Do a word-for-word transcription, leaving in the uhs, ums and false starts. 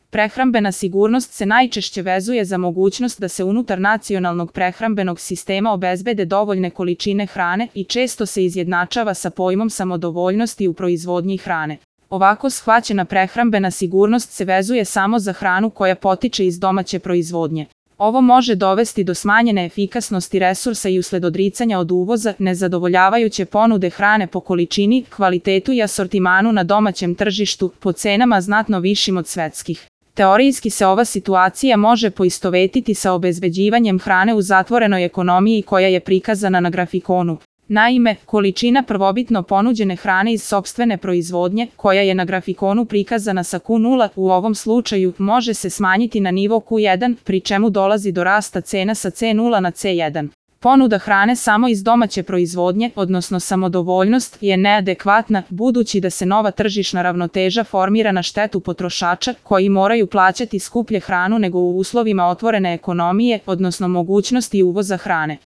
Prehrambena sigurnost se najčešće vezuje za mogućnost da se unutar nacionalnog prehrambenog sistema obezbede dovoljne količine hrane i često se izjednačava sa pojmom samodovoljnosti u proizvodnji hrane. Ovako shvaćena prehrambena sigurnost se vezuje samo za hranu koja potiče iz domaće proizvodnje. Ovo može dovesti do smanjene efikasnosti resursa i usled odricanja od uvoza, nezadovoljavajuće ponude hrane po količini, kvalitetu i asortimanu na domaćem tržištu, po cenama znatno višim od svetskih. Teorijski se ova situacija može poistovetiti sa obezbeđivanjem hrane u zatvorenoj ekonomiji koja je prikazana na grafikonu. Naime, količina prvobitno ponuđene hrane iz sopstvene proizvodnje, koja je na grafikonu prikazana sa Q nula, u ovom slučaju može se smanjiti na nivo Q jedan, pri čemu dolazi do rasta cena sa C nula na C jedan. Ponuda hrane samo iz domaće proizvodnje, odnosno samodovoljnost, je neadekvatna, budući da se nova tržišna ravnoteža formira na štetu potrošača, koji moraju plaćati skuplje hranu nego u uslovima otvorene ekonomije, odnosno mogućnosti uvoza hrane.